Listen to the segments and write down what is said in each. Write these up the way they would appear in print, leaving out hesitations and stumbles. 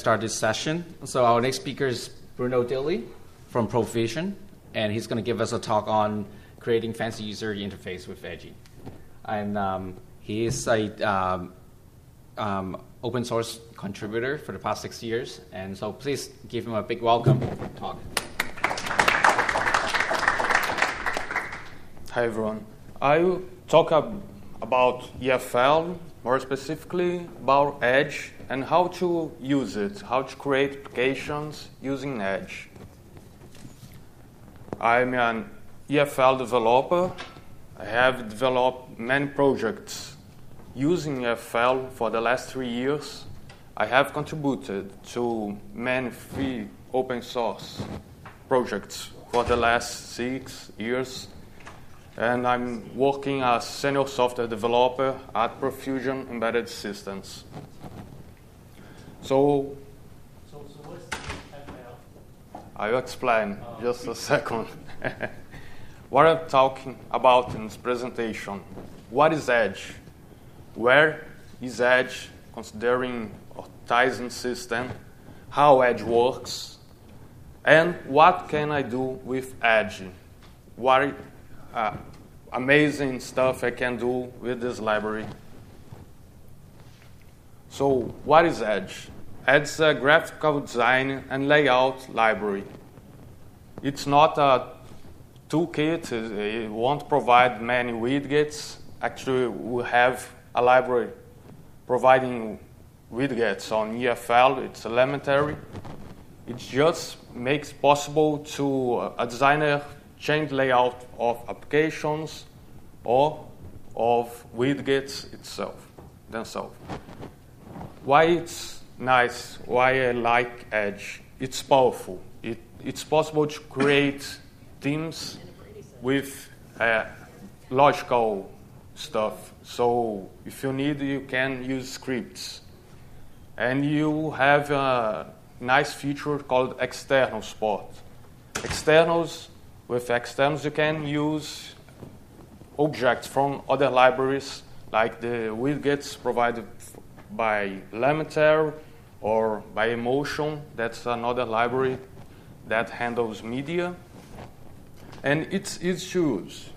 start this session. So our next speaker is Bruno Dilly from Provision, and he's going to give us a talk on creating fancy user interface with Edge. And he is a open source contributor for the past 6 years, and so please give him a big welcome talk. Hi everyone. I will talk about EFL, more specifically about Edge and how to use it, how to create applications using Edge. I'm an EFL developer. I have developed many projects using EFL for the last 3 years. I have contributed to many free open source projects for the last 6 years. And I'm working as senior software developer at Profusion Embedded Systems. So what's EFL? I'll explain just a second. What I'm talking about in this presentation. What is Edge? Where is Edge considering a Tizen system? How Edge works? And what can I do with Edge? What amazing stuff I can do with this library. So what is Edge? Edge is a graphical design and layout library. It's not a toolkit. It won't provide many widgets. Actually, we have a library providing widgets on EFL. It's elementary. It just makes possible to a designer change layout of applications or of widgets themselves. Why it's nice, why I like Edge. It's powerful. It's possible to create themes with logical stuff. So if you need, you can use scripts. And you have a nice feature called external support. With externals, you can use objects from other libraries, like the widgets provided by Elementary or by Emotion. That's another library that handles media. And it's easy to use.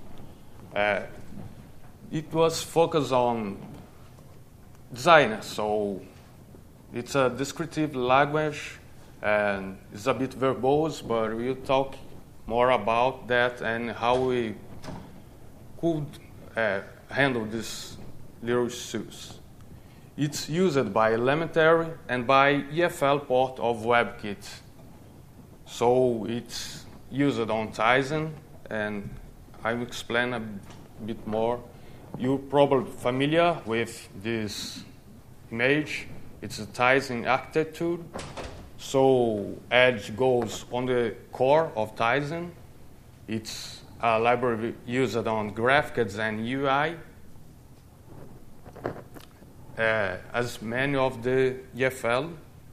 It was focused on designers, so it's a descriptive language, and it's a bit verbose, but we'll talk more about that and how we could handle this little issues. It's used by Elementary and by EFL port of WebKit. So it's used on Tizen, and I will explain a bit more. You're probably familiar with this image. It's a Tizen architecture. So Edge goes on the core of Tizen. It's a library used on graphic design UI, as many of the EFL.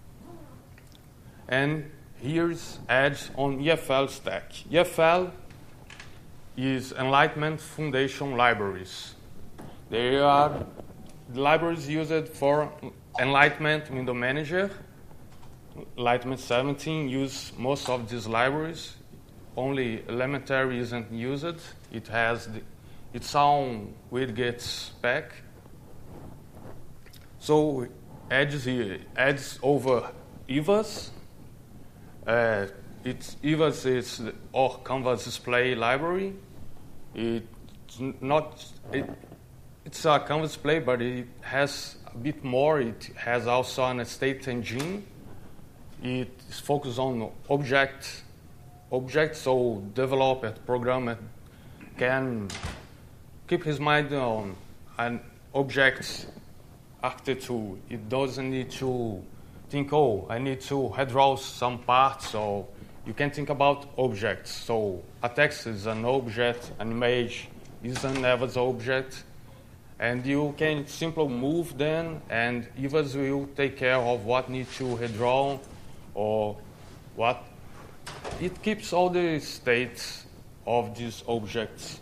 And here's Edge on EFL stack. EFL is Enlightenment Foundation libraries. They are the libraries used for Enlightenment Window Manager. Enlightenment 17 use most of these libraries. Only Elementary isn't used. It has its own widget spec. So Edge is here. Edge over EVAS. EVAS is our Canvas display library. It's a Canvas display, but it has a bit more. It has also an state engine. It is focused on objects, so developer, programmer can keep his mind on an object architecture. It doesn't need to think, I need to redraw some parts. So you can think about objects. So a text is an object, an image is an EVAS object, and you can simply move them, and EVAS will take care of what needs to redraw or what. It keeps all the states of these objects.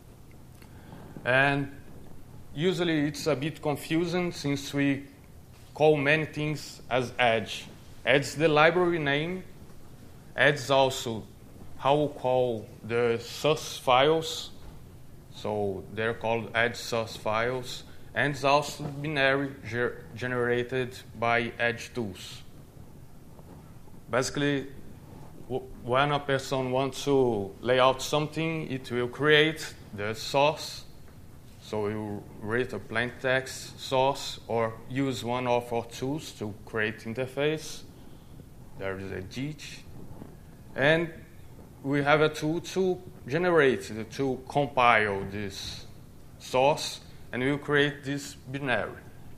And usually it's a bit confusing since we call many things as Edge. Edge is the library name. Edge is also how we call the source files. So they're called Edge source files. And it's also binary generated by Edge tools. Basically, when a person wants to lay out something, it will create the source. So you write a plain text source or use one of our tools to create interface. There is a JIT. And we have a tool to generate, to compile this source, and we'll create this binary.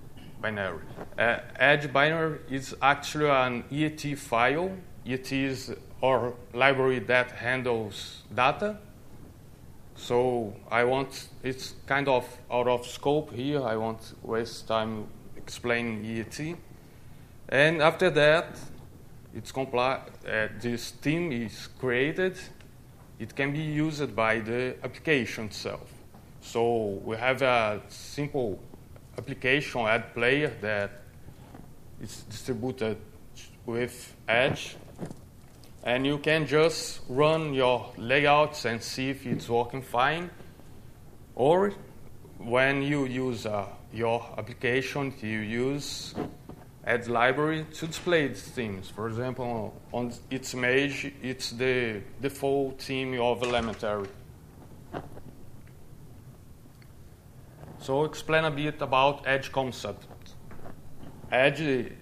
Edge binary is actually an EAT file. EAT is our library that handles data. So it's kind of out of scope here. I won't waste time explaining EAT. And after that, this theme is created. It can be used by the application itself. So we have a simple application Edge player that is distributed with Edge. And you can just run your layouts and see if it's working fine. Or when you use your application, you use Edge library to display these themes. For example, on its image, it's the default theme of Elementary. So explain a bit about Edge concept. Edge,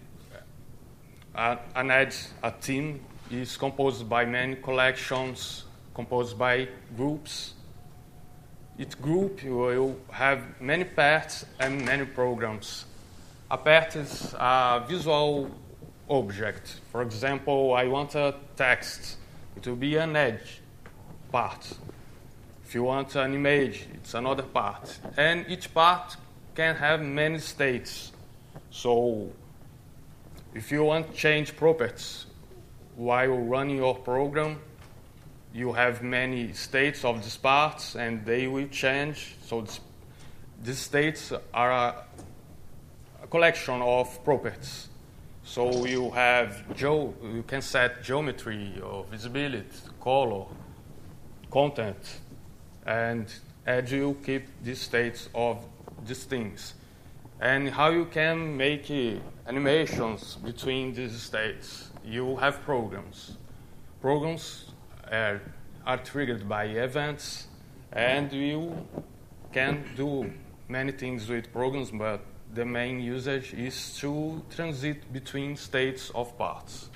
a theme is composed by many collections, composed by groups. Each group will have many parts and many programs. A part is a visual object. For example, I want a text. It will be an Edge part. If you want an image, it's another part. And each part can have many states. So if you want to change properties while running your program, you have many states of these parts, and they will change. So these states are a collection of properties. So you can set geometry or visibility, color, content, and Edge will keep these states of these things. And how you can make animations between these states. You have programs. Programs are triggered by events, and you can do many things with programs, but the main usage is to transit between states of parts.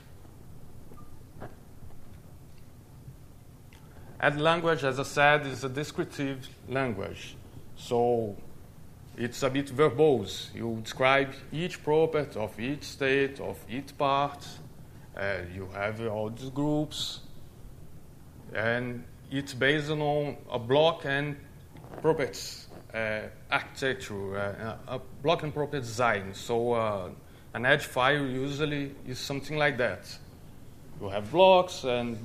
Edge language, as I said, is a descriptive language. So it's a bit verbose. You describe each property of each state, of each part. You have all these groups. And it's based on a block and properties architecture, a block and property design. So an Edge file usually is something like that. You have blocks and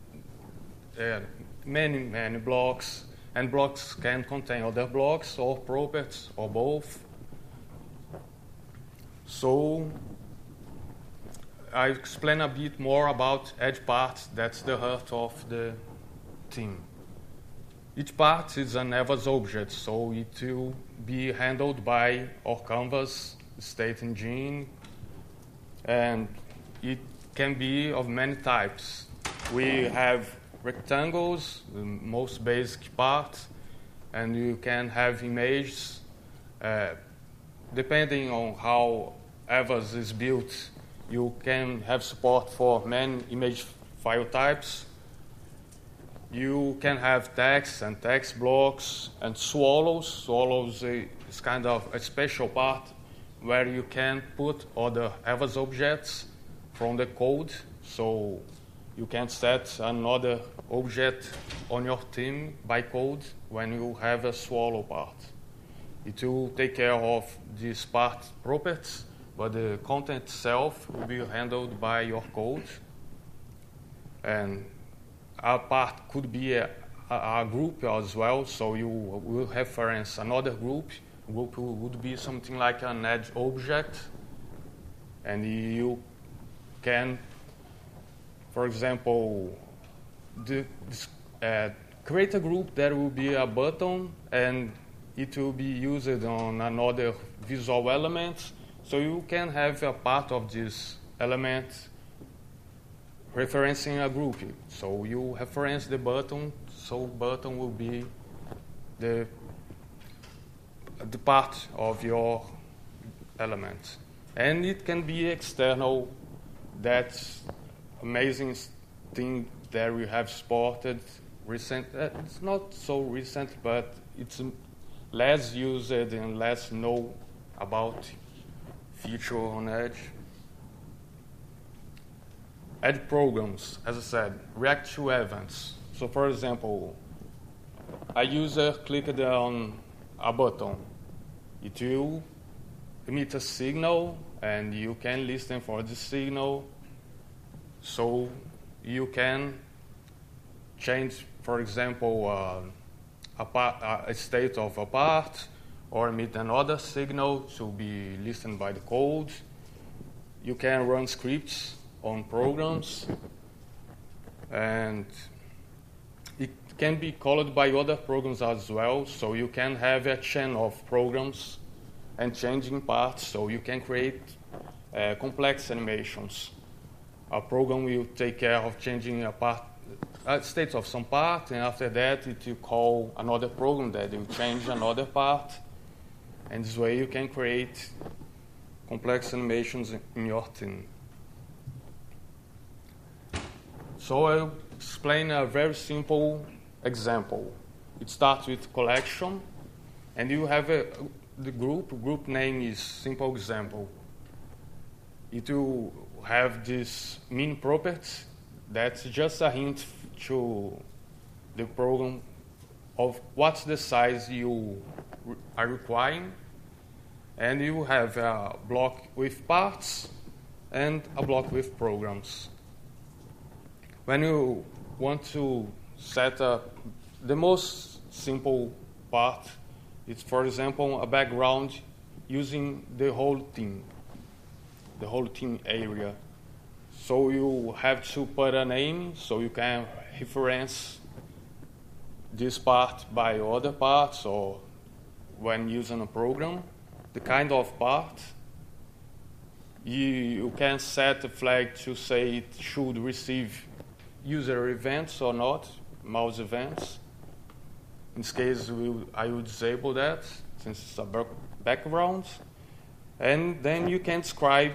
many blocks, and blocks can contain other blocks or properties or both. So I explain a bit more about Edge parts. That's the heart of the theme. Each part is an Evans object, so it will be handled by our Canvas state engine, and it can be of many types. We have rectangles, the most basic part, and you can have images. Depending on how Evans is built, you can have support for many image file types. You can have text and text blocks and swallows. Swallows is kind of a special part where you can put other Evans objects from the code. So you can set another object on your theme by code when you have a swallow part. It will take care of this part properties, but the content itself will be handled by your code. And a part could be a group as well, so you will reference another group. Group would be something like an Edge object. And you can, for example, create a group that will be a button, and it will be used on another visual element. So you can have a part of this element referencing a group. So you reference the button, so button will be the part of your element. And it can be external. That's amazing thing that we have supported recent. It's not so recent, but it's less used and less know about feature on Edge. Add programs, as I said, react to events. So for example, a user clicked on a button. It will emit a signal, and you can listen for the signal. So you can change, for example, a state of a part, or emit another signal to be listened by the code. You can run scripts on programs, and it can be called by other programs as well. So you can have a chain of programs and changing parts, so you can create complex animations. A program will take care of changing a state of some part, and after that it will call another program that will change another part. And this way you can create complex animations in your team. So I'll explain a very simple example. It starts with collection, and you have the group name is simple example. It will have this min property that's just a hint to the program of what's the size you are requiring. And you have a block with parts and a block with programs. When you want to set up the most simple part, it's, for example, a background using the whole team area. So you have to put a name, so you can reference this part by other parts, or when using a program, the kind of part. You can set a flag to say it should receive user events or not, mouse events. In this case, I will disable that since it's a background. And then you can describe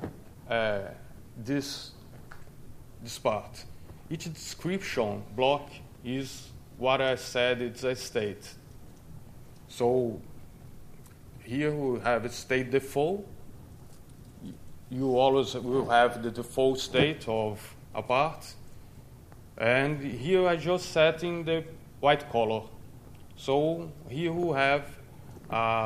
this part. Each description block is what I said, it's a state. So here we have a state default. You always will have the default state of a part. And here I just setting the white color. So here we have a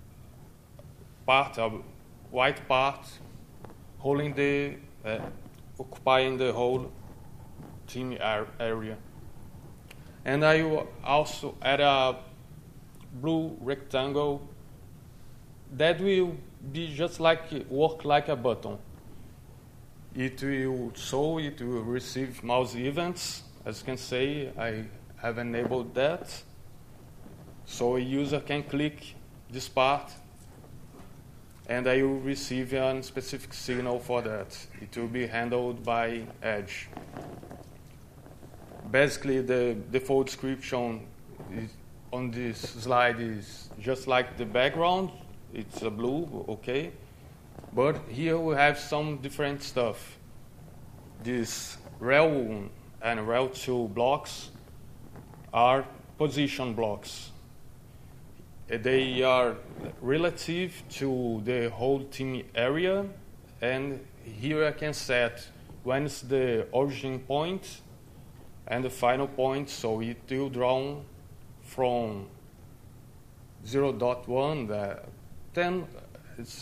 white part holding occupying the whole team area. And I will also add a blue rectangle that will be just work like a button. It will receive mouse events. As you can see, I have enabled that. So a user can click this part, and I will receive a specific signal for that. It will be handled by Edge. Basically, the default description on this slide is just like the background. It's a blue, okay. But here we have some different stuff. These rel1 and rel2 blocks are position blocks. They are relative to the whole team area, and here I can set when is the origin point and the final point, so it will draw from 0.1, then it's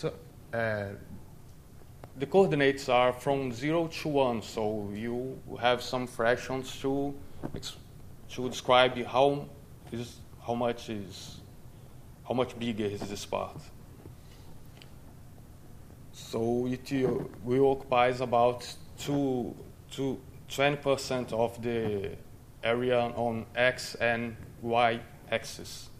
the coordinates are from 0 to 1, so you have some fractions to describe how much bigger is this part. So it will occupy about 20% of the area on X and Y axis.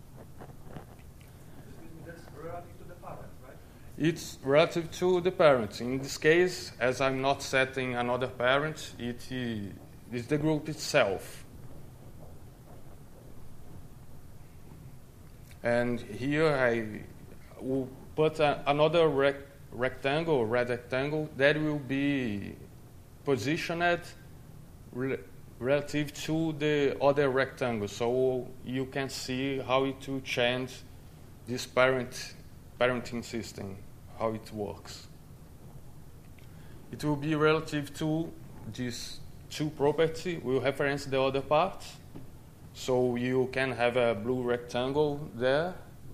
That's relative to the parent, right? It's relative to the parent. In this case, as I'm not setting another parent, it is the group itself. And here I will put another rectangle, red rectangle, that will be positioned relative to the other rectangle. So you can see how it will change this parenting system, how it works. It will be relative to these two properties. We'll reference the other part. So you can have a blue rectangle there,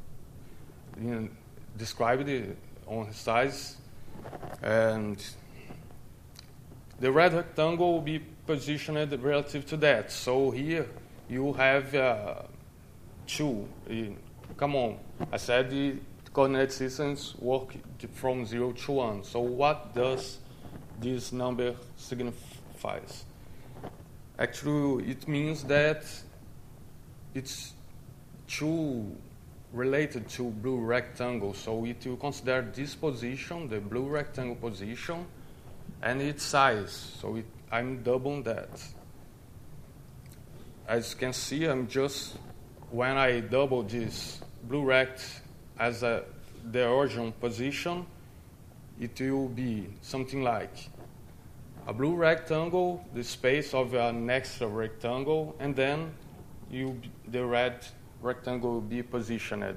described on his size, and the red rectangle will be positioned relative to that. So here you have two. Come on, I said the coordinate systems work from 0 to 1. So what does this number signifies? Actually, it means that it's two related to blue rectangle. So it will consider this position, the blue rectangle position, and its size. So I'm doubling that. As you can see, when I double this blue rect as the origin position, it will be something like a blue rectangle, the space of an extra rectangle, and then the red rectangle will be positioned.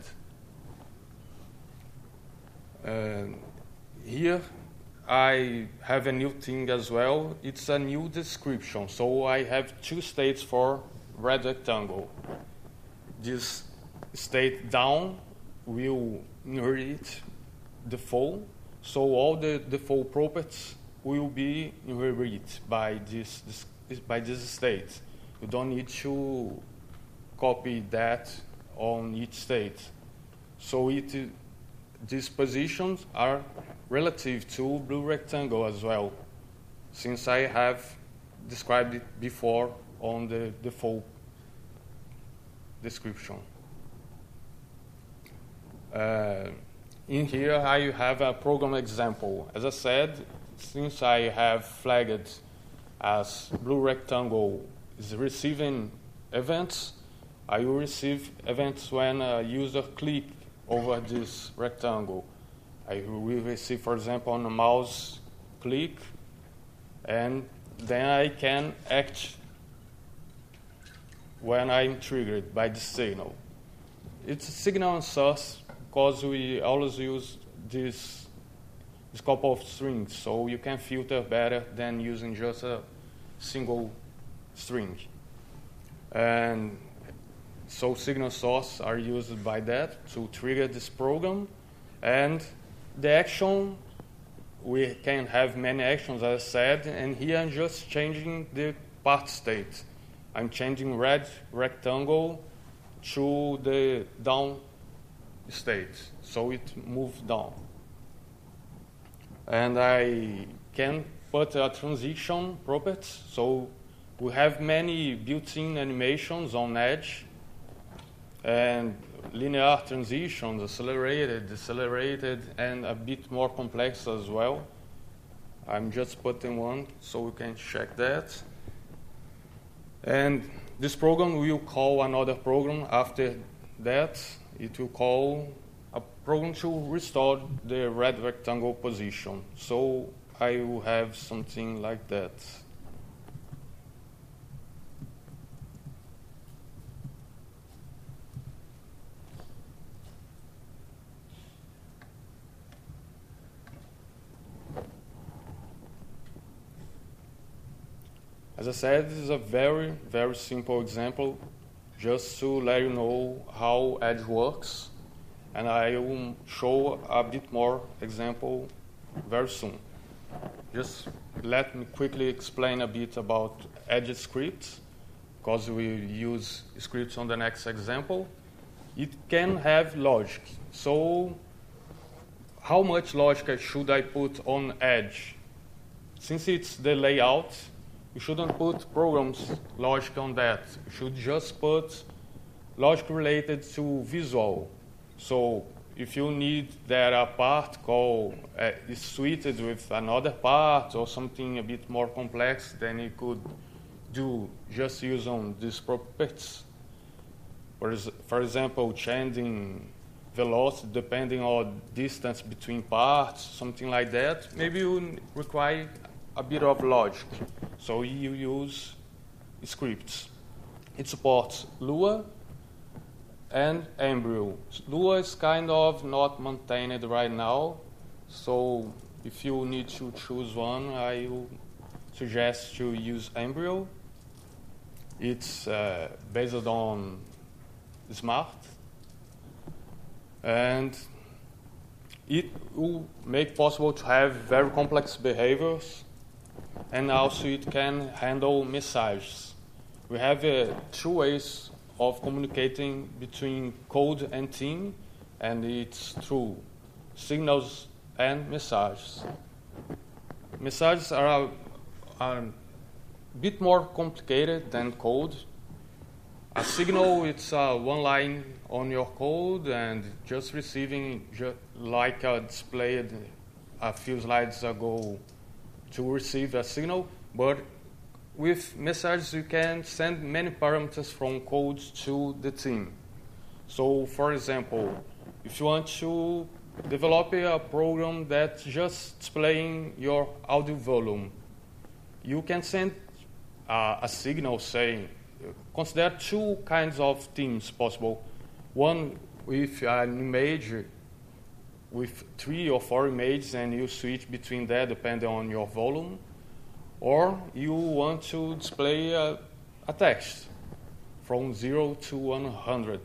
Here I have a new thing as well. It's a new description. So I have two states for red rectangle. This state down will inherit the fall. So all the default properties will be inherited by this state. You don't need to copy that on each state. So these positions are relative to blue rectangle as well, since I have described it before on the default description. In here, I have a program example. As I said, since I have flagged as blue rectangle is receiving events, I will receive events when a user click over this rectangle. I will receive, for example, on a mouse click, and then I can act when I'm triggered by the signal. It's a signal and source because we always use this couple of strings, so you can filter better than using just a single string. And so signal source are used by that to trigger this program. And the action, we can have many actions, as I said, and here I'm just changing the part state. I'm changing red rectangle to the down state, so it moves down. And I can put a transition property, so we have many built-in animations on Edge, and linear transitions, accelerated, decelerated, and a bit more complex as well. I'm just putting one so we can check that. And this program will call another program after that. It will call a program to restore the red rectangle position. So I will have something like that. As I said, this is a very, very simple example just to let you know how Edge works. And I will show a bit more example very soon. Just let me quickly explain a bit about Edge scripts, because we use scripts on the next example. It can have logic. So how much logic should I put on Edge? Since it's the layout, you shouldn't put programs logic on that. You should just put logic related to visual. So if you need that a part called is suited with another part or something a bit more complex, then you could do just use on these properties. For example, changing velocity depending on distance between parts, something like that. Maybe you require a bit of logic. So you use scripts. It supports Lua and Embryo. Lua is kind of not maintained right now, so if you need to choose one, I will suggest to use Embryo. It's based on Smart, and it will make possible to have very complex behaviors, and also it can handle messages. We have two ways of communicating between code and team, and it's through signals and messages. Messages are a bit more complicated than code. A signal, it's one line on your code and just receiving, like displayed a few slides ago, to receive a signal. But with messages, you can send many parameters from code to the team. So, for example, if you want to develop a program that's just displaying your audio volume, you can send a signal saying, consider two kinds of teams possible. One with an image with 3 or 4 images, and you switch between that depending on your volume. Or you want to display a text from 0 to 100.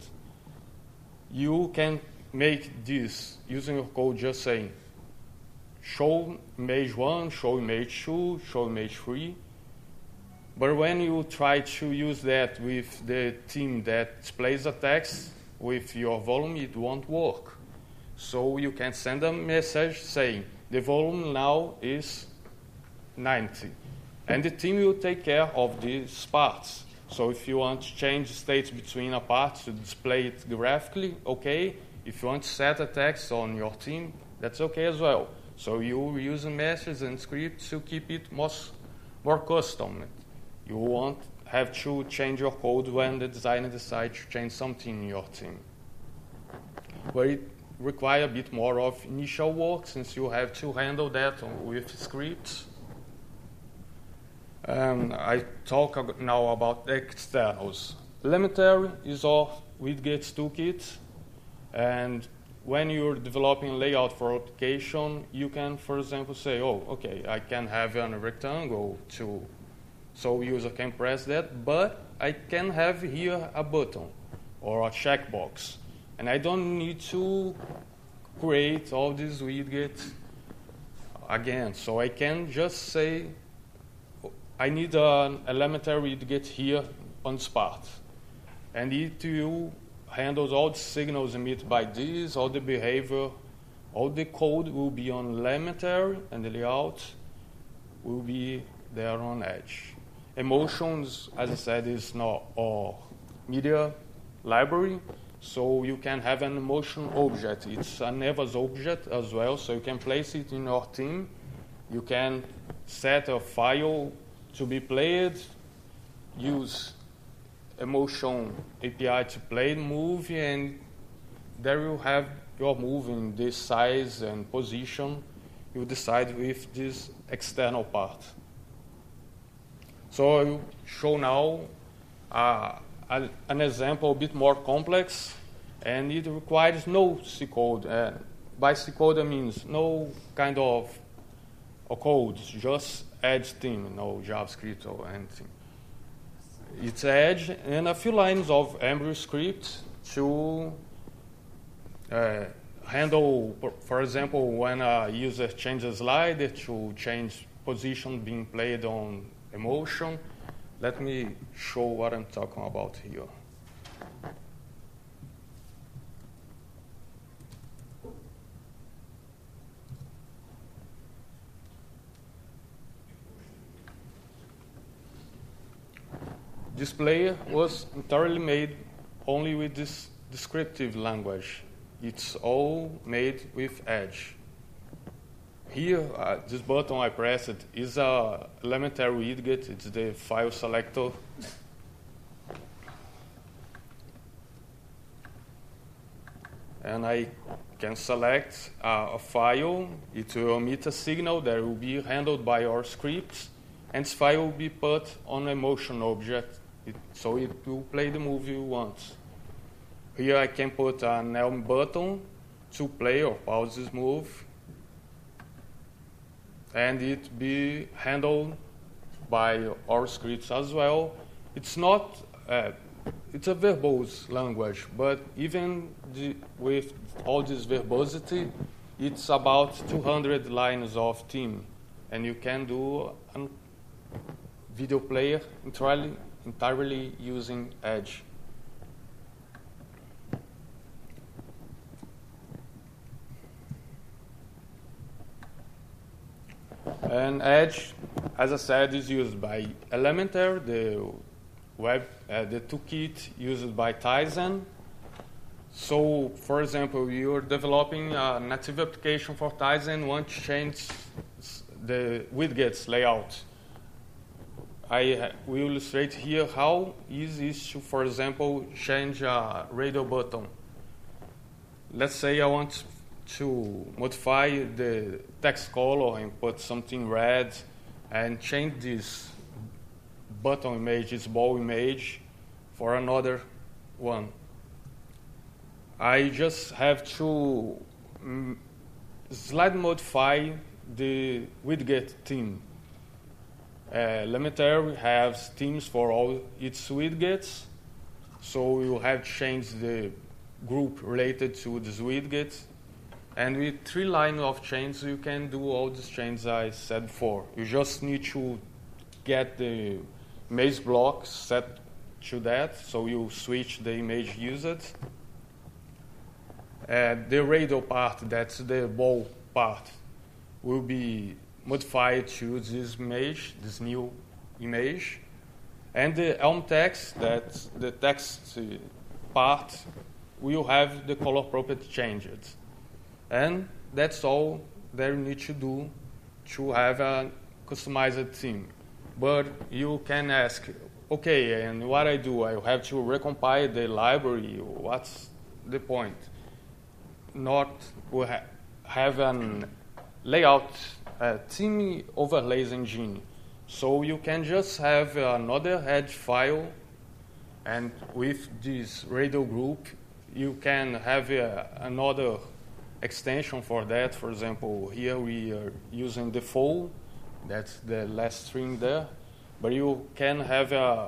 You can make this using your code just saying, show image 1, show image 2, show image 3. But when you try to use that with the team that displays a text with your volume, it won't work. So you can send a message saying, the volume now is 90. And the team will take care of these parts. So if you want to change states between a part to display it graphically, okay. If you want to set a text on your team, that's okay as well. So you use messages and scripts to keep it more custom. You won't have to change your code when the designer decides to change something in your team. But it requires a bit more of initial work, since you have to handle that with scripts. I talk now about externals. Elementary is our widgets toolkit, and when you're developing layout for application, you can, for example, say, oh, okay, I can have a rectangle too. So user can press that, but I can have here a button or a checkbox. And I don't need to create all these widgets again. So I can just say, I need an elementary widget here on this part. And it will handle all the signals emitted by this, all the behavior, all the code will be on elementary, and the layout will be there on Edge. Emotions, as I said, is not our media library, so you can have an emotion object. It's a Nevas object as well, so you can place it in your team. You can set a file to be played, use emotion API to play the movie, and there you have your movie in this size and position. You decide with this external part. So I will show now an example a bit more complex, and it requires no C code. By C code, I mean no kind of a code, just Edge theme, no JavaScript or anything. It's Edge and a few lines of Embryo script to handle, for example, when a user changes a slide to change position being played on emotion. Let me show what I'm talking about here. this player was entirely made only with this descriptive language. It's all made with Edge. Here, this button I pressed is a elementary widget. It's the file selector. And I can select a file. It will emit a signal that will be handled by our scripts, and this file will be put on a motion object, so it will play the movie once. Here I can put an Elm button to play or pause this move, and it be handled by our scripts as well. It's not, it's a verbose language, but even with all this verbosity, it's about 200 lines of theme, and you can do a video player entirely using Edge. And Edge, as I said, is used by Elementor, the toolkit used by Tizen. So, for example, you're developing a native application for Tizen, want to change the widgets layout. I will illustrate here how easy it is to, for example, change a radio button. Let's say I want to modify the text color and put something red and change this button image, this ball image, for another one. I just have to slightly modify the widget theme. Elementor has themes for all its widgets, so you have to change the group related to this widget. And with 3 lines of changes, you can do all these changes I said before. You just need to get the image block set to that, so you switch the image used. The radio part, that's the ball part, will be modified to this image, this new image. And the Elm text, that's the text part, will have the color property changed. And that's all that you need to do to have a customized theme. But you can ask, okay, and what I do? I have to recompile the library. What's the point? Not have a layout theme overlays engine. So you can just have another Edge file, and with this radio group, you can have another extension for that. For example, here we are using default, that's the last string there, but you can have,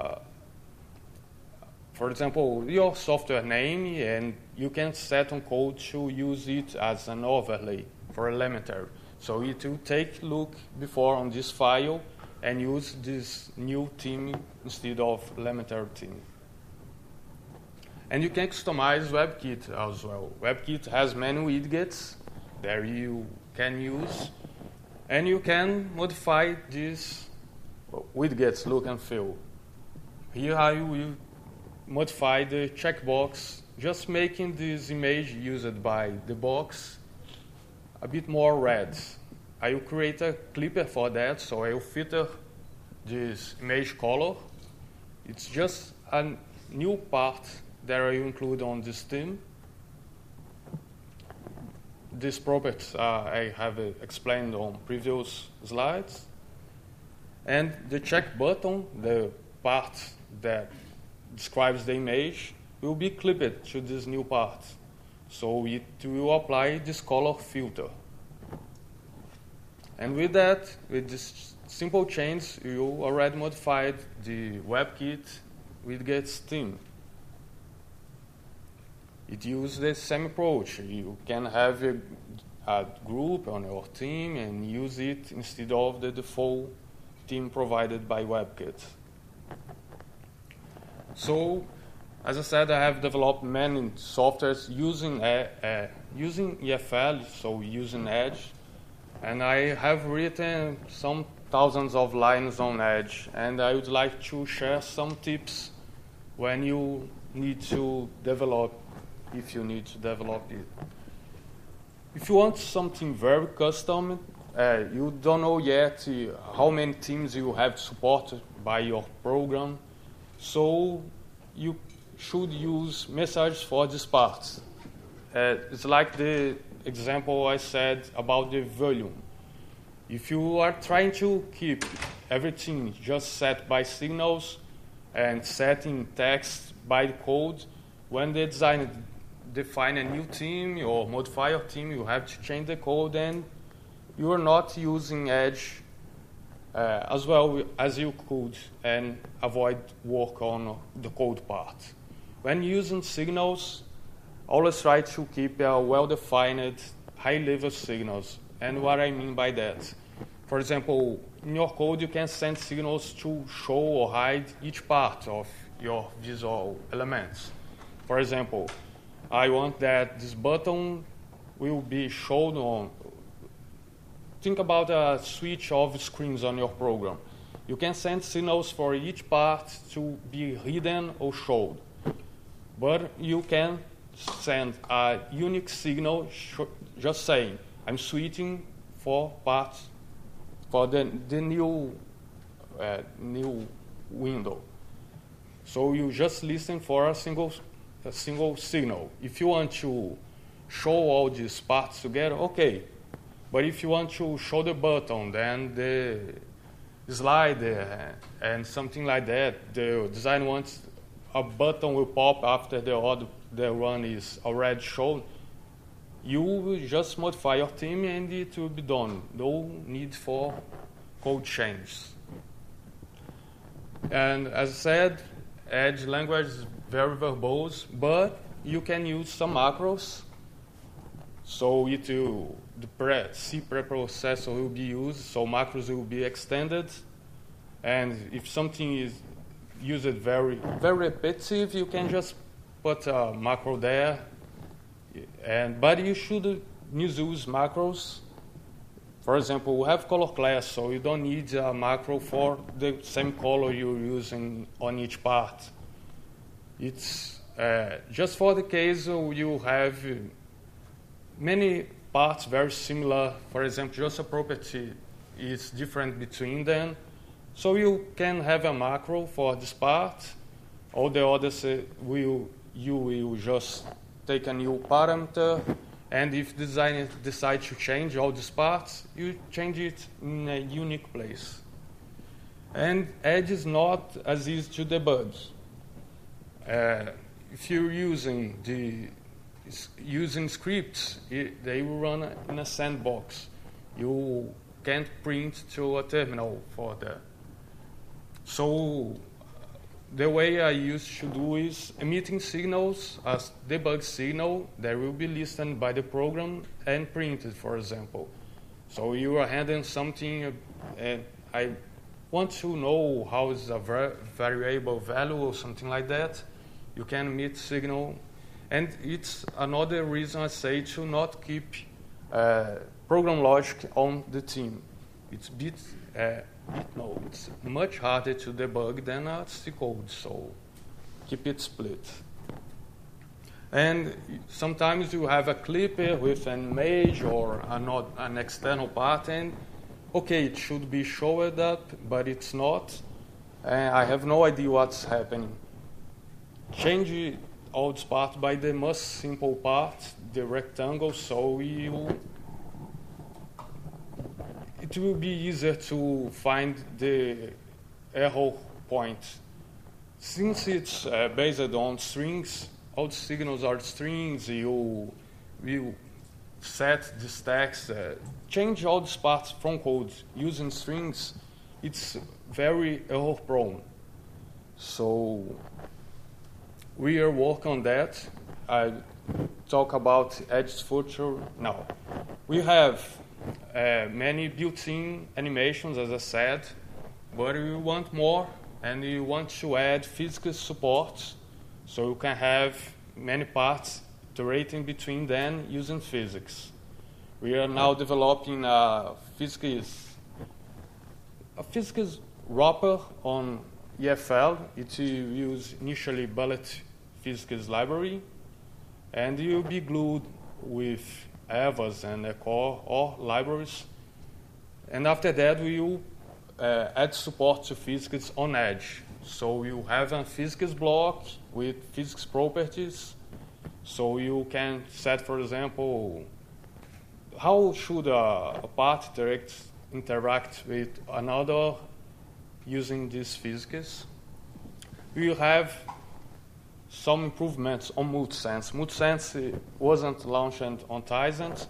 for example, your software name, and you can set on code to use it as an overlay for Elementor. So it will take a look before on this file and use this new theme instead of Elementor theme. And you can customize WebKit as well. WebKit has many widgets that you can use, and you can modify these widgets look and feel. Here I will modify the checkbox, just making this image used by the box a bit more red. I will create a clipper for that, so I will filter this image color. It's just a new part that I include on this theme. These properties I have explained on previous slides. And the check button, the part that describes the image, will be clipped to this new part. So it will apply this color filter. And with that, with this simple change, you already modified the WebKit widgets theme. It uses the same approach. You can have a group on your theme and use it instead of the default theme provided by WebKit. So, as I said, I have developed many softwares using EFL, so using Edge. And I have written some thousands of lines on Edge, and I would like to share some tips when you need to develop, if you need to develop it. If you want something very custom, you don't know yet how many teams you have supported by your program, so you should use messages for this part. It's like the example I said about the volume. If you are trying to keep everything just set by signals and setting text by the code, when the designer define a new team or modify your team, you have to change the code, and you are not using Edge as well as you could and avoid work on the code part. When using signals, always try to keep well-defined, high-level signals. And what I mean by that, for example, in your code you can send signals to show or hide each part of your visual elements. For example, I want that this button will be shown on. Think about a switch of screens on your program. You can send signals for each part to be hidden or showed. But you can send a unique signal just saying, I'm switching for parts for the new window. So you just listen for a single signal. If you want to show all these parts together, okay. But if you want to show the button, then the slide and something like that, the design wants a button will pop after the one is already shown. You will just modify your theme and it will be done. No need for code changes. And as I said, Edge language is very verbose, but you can use some macros. So the C preprocessor will be used, so macros will be extended. And if something is used very, very repetitive, you can just put a macro there. But you should use macros. For example, we have color class, so you don't need a macro for the same color you're using on each part. It's just for the case you have many parts very similar. For example, just a property is different between them. So you can have a macro for this part. All the others, you will just take a new parameter. And if the designer decides to change all these parts, you change it in a unique place. And Edge is not as easy to debug. If you're using scripts, they will run in a sandbox. You can't print to a terminal for that. So the way I used to do is emitting signals as debug signal that will be listened by the program and printed, for example. So you are handling something, and I want to know how is a variable value or something like that. You can emit signal. And it's another reason I say to not keep program logic on the team. It's much harder to debug than C code, so keep it split. And sometimes you have a clipper with an image or an external part, and okay, it should be showed up, but it's not. I have no idea what's happening. Change all this part by the most simple part, the rectangle, so it will be easier to find the error point. Since it's based on strings, all the signals are strings, you set this text, change all these parts from code using strings, it's very error prone. So we are working on that. I talk about Edge's future now. We have many built-in animations, as I said, but we want more, and we want to add physical support, so you can have many parts iterating between them using physics. We are now developing a physics wrapper on EFL. It will use initially bullet physics library, and it will be glued with EVAs and core or libraries. And after that, we will add support to physics on Edge. So you have a physics block with physics properties. So you can set, for example, how should a part interact with another using this physics. We will have some improvements on MultiSense. MultiSense wasn't launched on Tizen.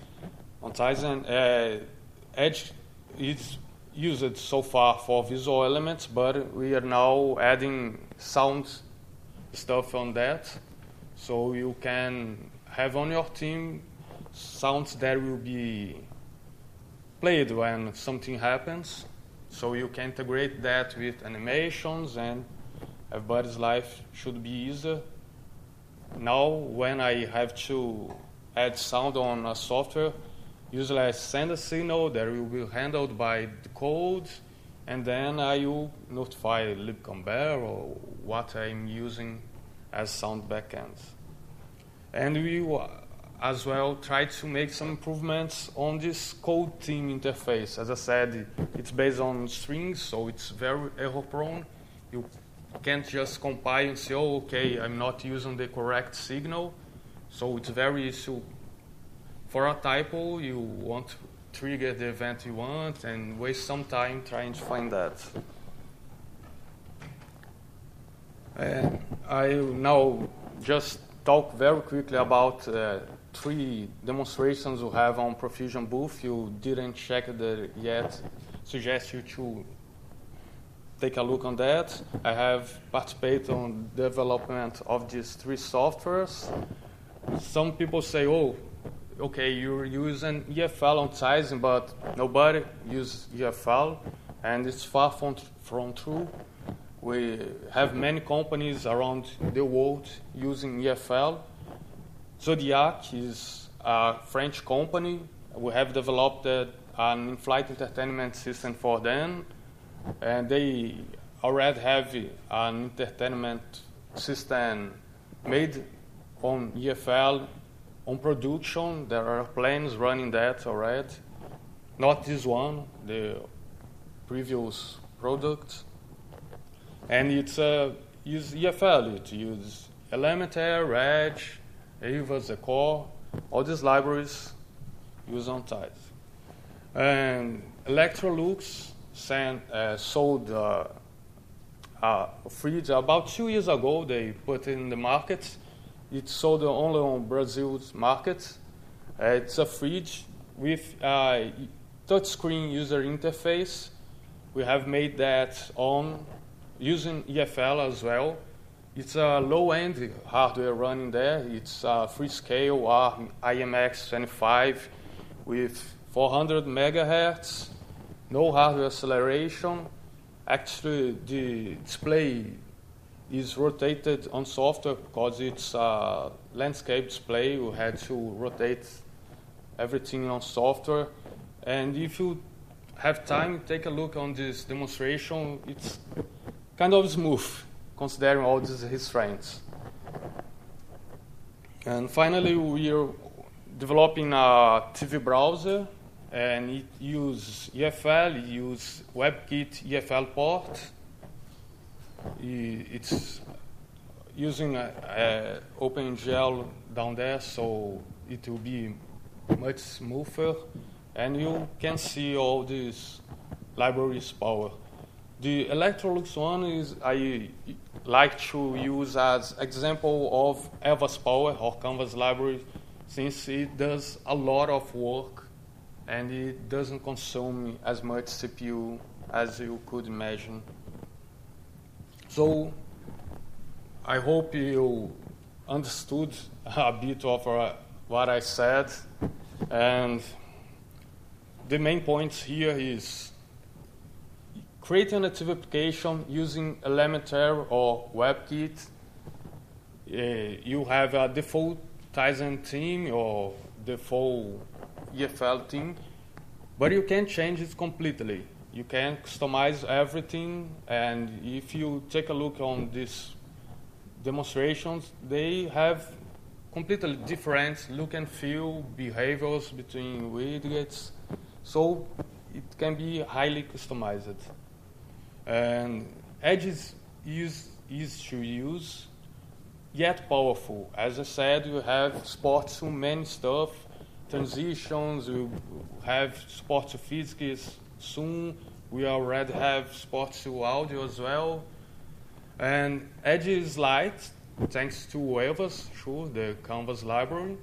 Edge is used so far for visual elements, but we are now adding sound stuff on that. So you can have on your team sounds that will be played when something happens. So you can integrate that with animations, and everybody's life should be easier. Now, when I have to add sound on a software, usually I send a signal that will be handled by the code, and then I will notify libcombear or what I'm using as sound backends. And we will as well try to make some improvements on this code team interface. As I said, it's based on strings, so it's very error-prone. You can't just compile and say, oh, okay, I'm not using the correct signal. So it's very easy. For a typo, you want to trigger the event you want and waste some time trying to find that. And I will now just talk very quickly about 3 demonstrations we have on Profusion Booth. You didn't check that yet. Suggest you to take a look on that. I have participated on development of these 3 softwares. Some people say, oh, okay, you're using EFL on Tizen, but nobody uses EFL, and it's far from true. We have many companies around the world using EFL. Zodiac is a French company. We have developed an in-flight entertainment system for them, and they already have an entertainment system made on EFL on production. There are planes running that already. Not this one, the previous product. And it's use EFL. It uses Elementor, Edge, EVAs, the core, all these libraries use on Tizen. And Electrolux sold a fridge about 2 years ago. They put it in the market. It's sold only on Brazil's market. It's a fridge with a touchscreen user interface. We have made that on using EFL as well. It's a low-end hardware running there. It's a Freescale ARM IMX25 with 400 megahertz, no hardware acceleration. Actually, the display is rotated on software because it's a landscape display. We had to rotate everything on software. And if you have time, take a look on this demonstration. It's kind of smooth, considering all these restraints. And finally, we are developing a TV browser, and it uses EFL, it uses WebKit EFL port. It's using OpenGL down there, so it will be much smoother, and you can see all these libraries power. The Electrolux one is I like to use as example of EVA's Power or Canvas library, since it does a lot of work and it doesn't consume as much CPU as you could imagine. So I hope you understood a bit of what I said, and the main points here is create a native application using Elementor or WebKit. You have a default Tizen theme or default EFL thing, but you can change it completely. You can customize everything, and if you take a look on these demonstrations, they have completely different look and feel, behaviors between widgets, so it can be highly customized. And Edge is easy to use, yet powerful. As I said, you have support to many stuff, transitions, you have support to physics soon. We already have support to audio as well. And Edge is light, thanks to Waivers, sure, the Canvas library.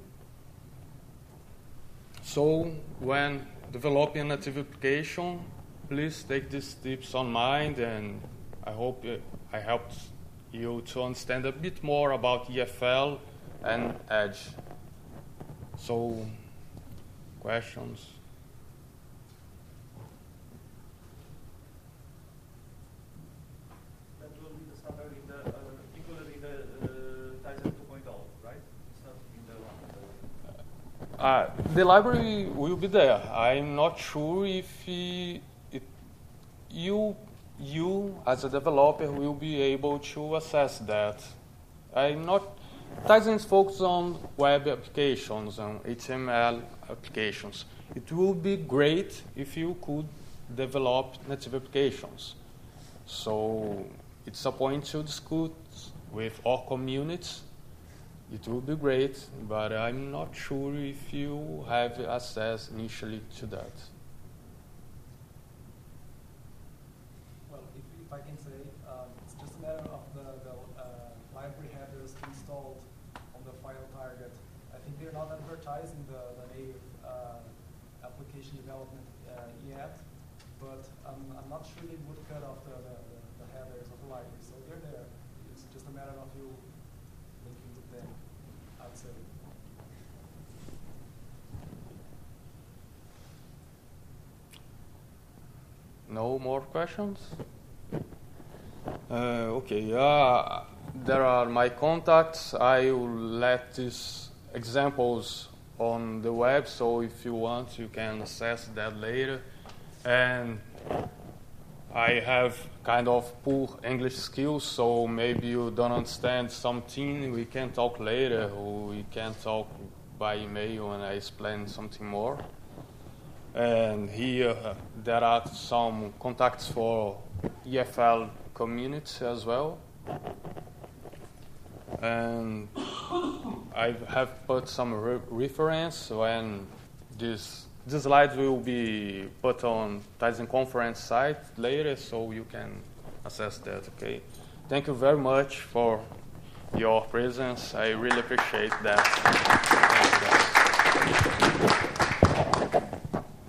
So when developing a native application, please take these tips on mind, and I hope I helped you to understand a bit more about EFL and Edge. So, questions? That will be the standard in the included in the Tizen 2.0, right? It's not in the one. The library will be there. I'm not sure if you as a developer will be able to assess that. I'm not. Tizen is focused on web applications and HTML applications. It would be great if you could develop native applications. So it's a point to discuss with our communities. It would be great, but I'm not sure if you have access initially to that. Well, if I can say, it's just a matter of the library headers installed on the file target. I think they're not advertising the native application development yet, but I'm not sure they would cut off the headers of the library. So they're there. It's just a matter of you linking with them, I'd say. No more questions? Okay, there are my contacts. I will let these examples on the web, so if you want, you can access that later. And I have kind of poor English skills, so maybe you don't understand something. We can talk later, or we can talk by email and I explain something more. And here there are some contacts for EFL community as well. And I have put some reference when this slide will be put on Tizen conference site later, so you can access that. Okay. Thank you very much for your presence. I really appreciate that.